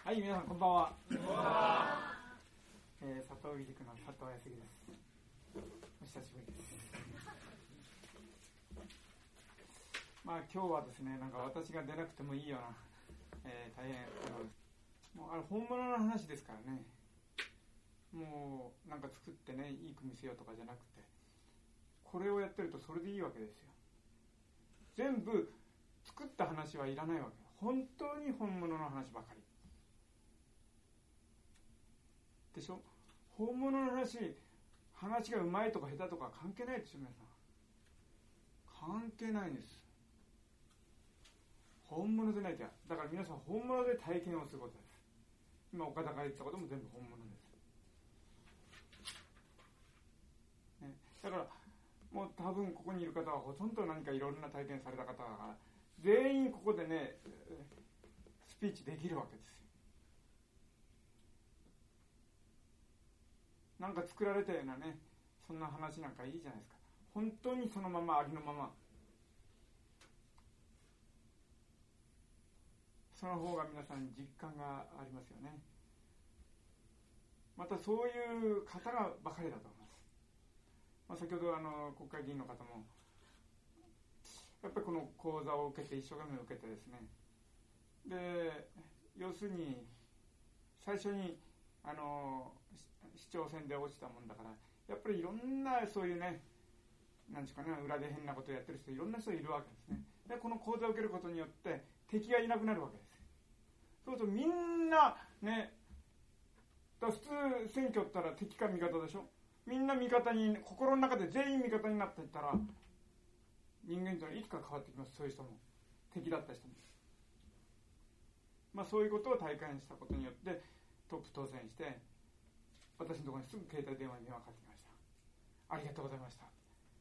はい、皆さんこんばんは。 こんばんは。 佐藤義塾の佐藤康樹です。お久しぶりです。今日はですね、なんか私が出なくてもいいような、大変もうあれ本物の話ですからね。もうなんか作ってね、いい句見せようとかじゃなくて、これをやってるとそれでいいわけですよ。全部作った話はいらないわけ。本当に本物の話ばかりでしょ。本物の話がうまいとか下手とか関係ないですよ。皆さん関係ないんです。本物でないと。だから皆さん本物で体験をすることです。今岡田が言ったことも全部本物です、ね、だからもう多分ここにいる方はほとんど何かいろんな体験された方だから全員ここでねスピーチできるわけですよ。なんか作られたようなね、そんな話なんかいいじゃないですか。本当にそのままありのまま、その方が皆さんに実感がありますよね。またそういう方がばかりだと思います。先ほど国会議員の方もやっぱりこの講座を受けて一生懸命受けてですね、で要するに最初に市長選で落ちたもんだから、やっぱりいろんなそういうね、なんですかね、裏で変なことをやってる人いろんな人いるわけですね。でこの講座を受けることによって敵がいなくなるわけです。そうするとみんなね、だ普通選挙ったら敵か味方でしょ。みんな味方に、心の中で全員味方になっていったら人間というのはいつか変わってきます。そういう人も敵だった人も、そういうことを体感したことによってトップ当選して、私のところにすぐ携帯電話に電話かかってきました。ありがとうございました、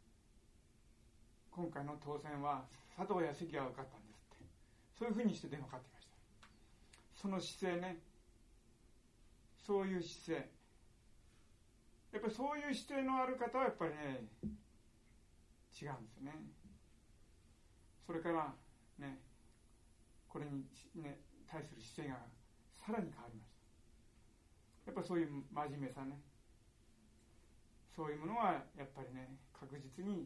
今回の当選は佐藤康樹が受かったんですって、そういうふうにして電話かかってきました。その姿勢ね、そういう姿勢、やっぱりそういう姿勢のある方はやっぱりね違うんですよね。それからね、これにね対する姿勢がさらに変わりました。やっぱりそういう真面目さね、そういうものはやっぱりね確実に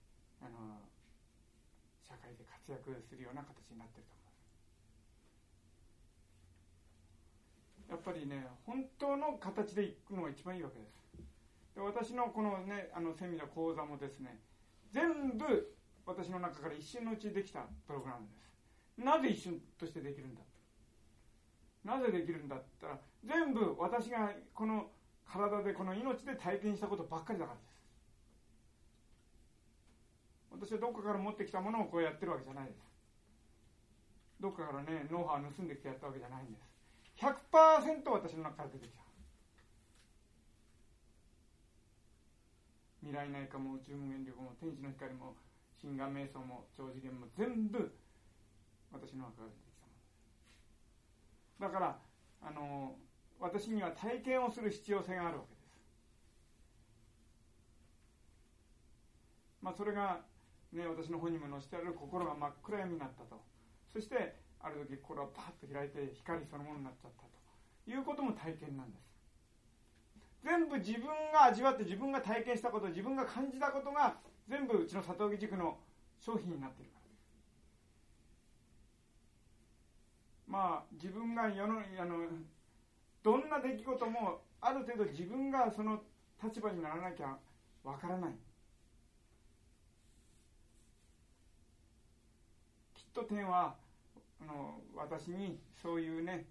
社会で活躍するような形になっていると思います。やっぱりね本当の形でいくのが一番いいわけです。で私のこのねセミナー講座もですね、全部私の中から一瞬のうちできたプログラムです。なぜ一瞬としてできるんだ、なぜできるんだって言ったら、全部私がこの体でこの命で体験したことばっかりだからです。私はどこかから持ってきたものをこうやってるわけじゃないです。どこかからねノウハウを盗んできてやったわけじゃないんです。 100% 私の中から出てきた。未来内科も宇宙無限力も天使の光も心眼瞑想も超次元も全部私の中から出てきたものだから、私には体験をする必要性があるわけです。それがね、私の本にも載せてある心が真っ暗闇になったと、そしてある時心がパッと開いて光そのものになっちゃったということも体験なんです。全部自分が味わって自分が体験したこと、自分が感じたことが全部うちの佐藤義塾の商品になっているからです。自分がどんな出来事もある程度自分がその立場にならなきゃわからない。きっと天は私にそういうね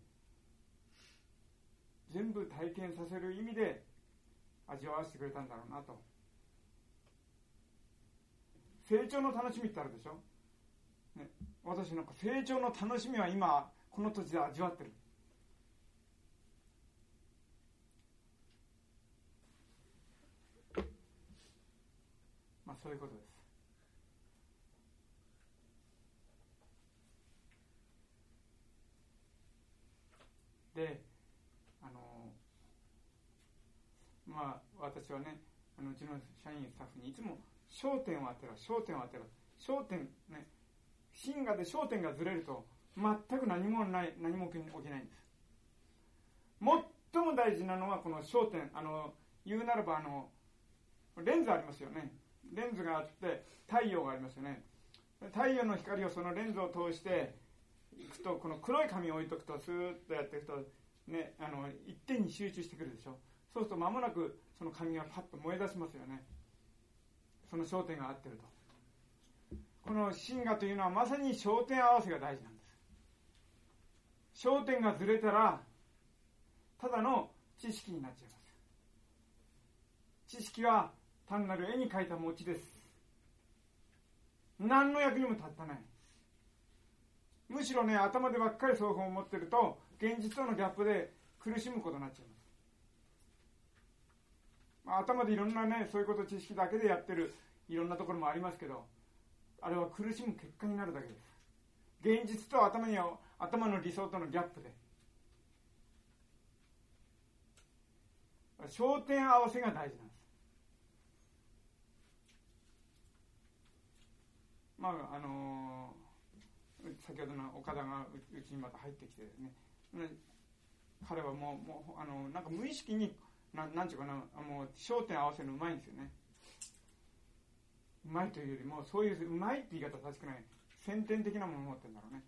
全部体験させる意味で味わわせてくれたんだろうなと。成長の楽しみってあるでしょ、ね、私なんか成長の楽しみは今この土地で味わってる。そういうことです。で私はねうちの社員スタッフにいつも焦点を当てろ、焦点を当てろ、焦点ね、心がで焦点がずれると全く何も起きないんです。 最も大事なのはこの焦点、言うならばレンズありますよね。レンズがあって太陽がありますよね。太陽の光をそのレンズを通していくと、この黒い紙を置いとくとスーッとやっていくとね、一点に集中してくるでしょ。そうすると間もなくその紙がパッと燃え出しますよね。その焦点が合ってると。この真我というのはまさに焦点合わせが大事なんです。焦点がずれたらただの知識になっちゃいます。知識は単なる絵に描いた餅です。何の役にも立たない。むしろね、頭でばっかりそういう本を持ってると現実とのギャップで苦しむことになっちゃいます。頭でいろんなね、そういうこと知識だけでやってるいろんなところもありますけど、あれは苦しむ結果になるだけです。現実と頭の理想とのギャップで。焦点合わせが大事なんです。先ほどの岡田がうちにまた入ってきてですね、彼はもうなんか無意識になんていうかな、もう焦点合わせるのうまいんですよね。うまいというよりも、そういううまいって言い方は正しくない、先天的なものを持ってるんだろうね。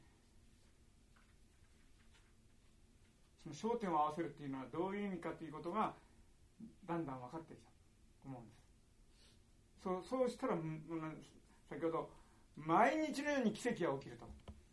その焦点を合わせるっていうのはどういう意味かということがだんだん分かってきたと思うんです。そうしたら、先ほど毎日のように奇跡が起きると。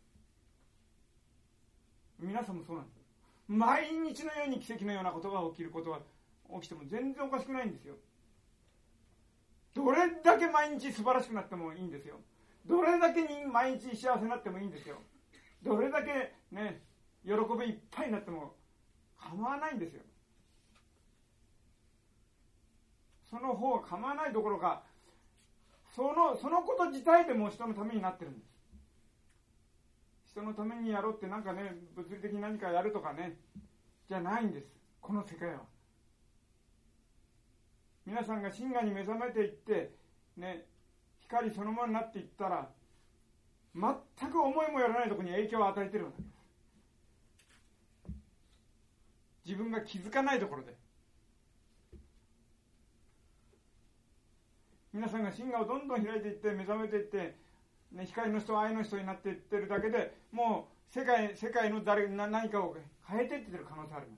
皆さんもそうなんです。毎日のように奇跡のようなことが起きることは起きても全然おかしくないんですよ。どれだけ毎日素晴らしくなってもいいんですよ。どれだけに毎日幸せになってもいいんですよ。どれだけね、喜びいっぱいになっても構わないんですよ。その方が構わないどころか、そのこと自体でも人のためになってるんです。人のためにやろうってなんかね、物理的に何かやるとかね、じゃないんです。この世界は。皆さんが真我に目覚めていって、ね、光そのものになっていったら、全く思いもよらないところに影響を与えているわけです。自分が気づかないところで。皆さんが真我をどんどん開いていって目覚めていって、ね、光の人愛の人になっていってるだけでもう世界の何かを変えていってる可能性あります。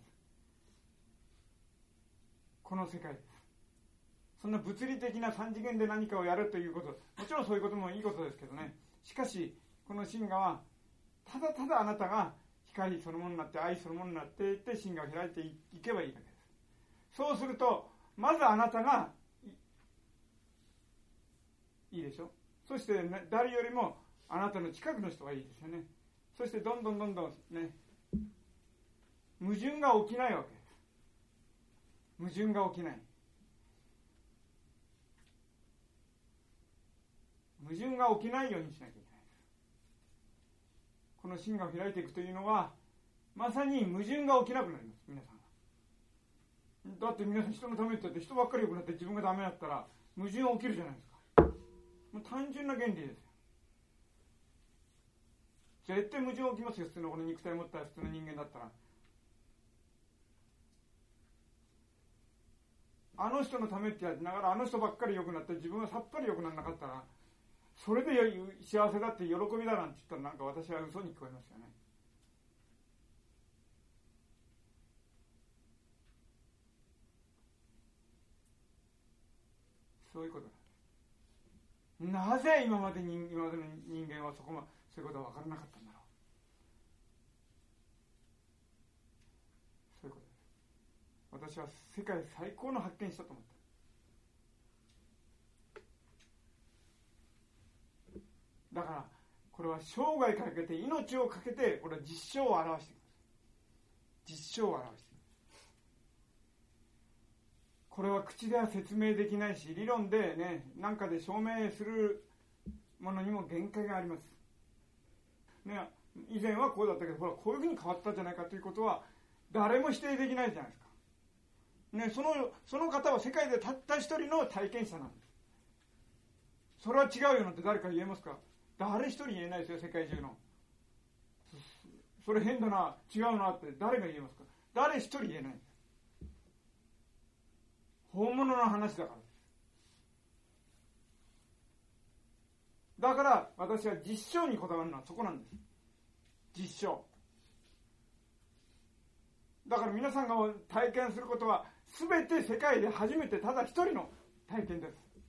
この世界です。そんな物理的な三次元で何かをやるということ、もちろんそういうこともいいことですけどね。しかしこの真我はただただあなたが光そのものになって愛そのものになっていって真我を開いていけばいいだけです。そうするとまずあなたがいいでしょ。そして、ね、誰よりもあなたの近くの人がいいですよね。そしてどんどんね、矛盾が起きないわけです。矛盾が起きない。矛盾が起きないようにしなきゃいけないです。この真我を開いていくというのはまさに矛盾が起きなくなります。皆さんがだって皆さん人のためって言って人ばっかり良くなって自分がダメだったら矛盾起きるじゃないですか。もう単純な原理ですよ。絶対矛盾起きますよ。普通のこの肉体を持った普通の人間だったら。あの人のためってやりながらあの人ばっかり良くなって自分はさっぱり良くならなかったら、それで幸せだって喜びだなんて言ったらなんか私は嘘に聞こえますよね。そういうことなんです。なぜ今までの人間はそういうことは分からなかったんだろう。そういうことです。私は世界最高の発見したと思った。だからこれは生涯かけて命をかけてこれは実証を表しています。実証を表しています。これは口では説明できないし理論でね何かで証明するものにも限界があります、ね、以前はこうだったけどほらこういうふうに変わったんじゃないかということは誰も否定できないじゃないですか、ね、その方は世界でたった一人の体験者なんです。それは違うよなんて誰か言えますか？誰一人言えないですよ。世界中のそれ変だな違うなって誰が言えますか？誰一人言えない。 本物の話だからです。だから私は実証にこだわるのはそこなんです。実証。だから皆さんが体験することは全て世界で初めてただ一人の体験です。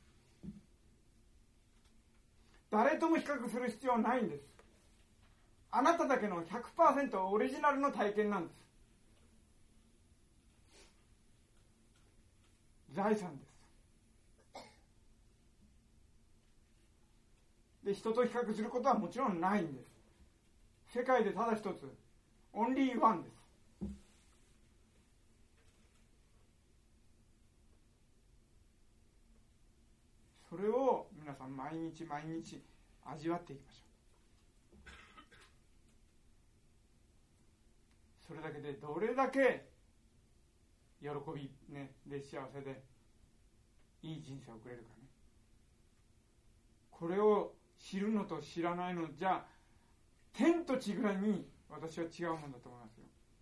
誰とも比較する必要はないんです。あなただけの 100% オリジナルの体験なんです。財産です。で、人と比較することはもちろんないんです。世界でただ一つ、オンリーワンです。それを皆さん毎日毎日味わっていきましょう。それだけでどれだけ喜び、ね、で幸せでいい人生を送れるかね。これを知るのと知らないのじゃ天と地ぐらいに私は違うもんだと思いますよ。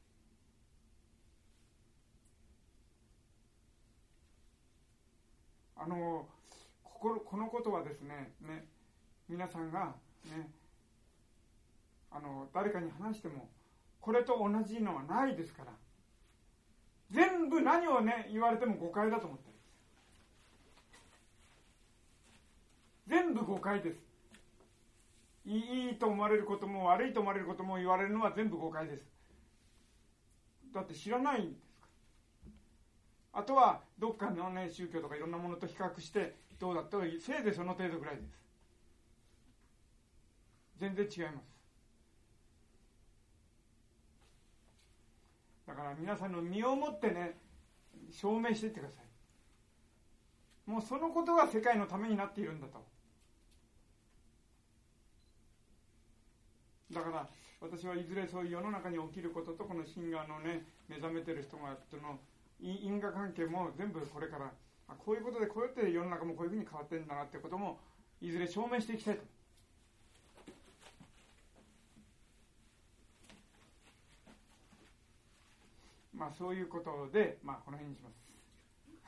このことはですね、皆さんが、誰かに話してもこれと同じのはないですから、全部何を言われても誤解だと思ってるんです。全部誤解です。いいと思われることも悪いと思われることも言われるのは全部誤解です。だって知らないんですから。あとはどっかの宗教とかいろんなものと比較してどうだったらせいぜいその程度ぐらいです。全然違います。だから皆さんの身をもって証明していってください。もうそのことが世界のためになっているんだと。だから私はいずれそういう世の中に起きることとこのシンガーの目覚めてる人がとの因果関係も全部これからこういうことでこうやって世の中もこういうふうに変わってるんだなってこともいずれ証明していきたいと。そういうことでこの辺にします。